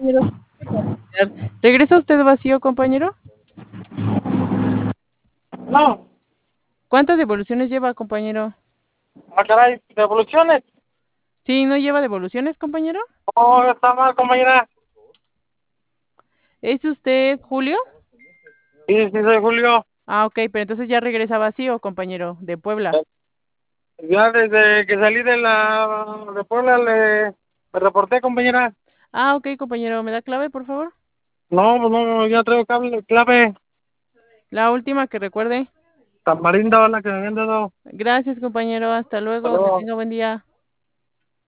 compañero. ¿Regresa usted vacío, compañero? No, ¿Cuántas devoluciones lleva, compañero? caray, devoluciones. Sí, ¿no lleva devoluciones, compañero? Oh, está mal, compañera. ¿Es usted Julio? Sí, sí, soy Julio. Ah, ok, pero entonces ya regresa vacío, compañero, de Puebla. Ya desde que salí de Puebla me reporté, compañera. Ah, ok, compañero, ¿me da clave, por favor? No, pues no, ya traigo clave. La última que recuerde. Tamarindo, la que me habían dado. Gracias, compañero, hasta Hasta luego, que luego. tenga buen día.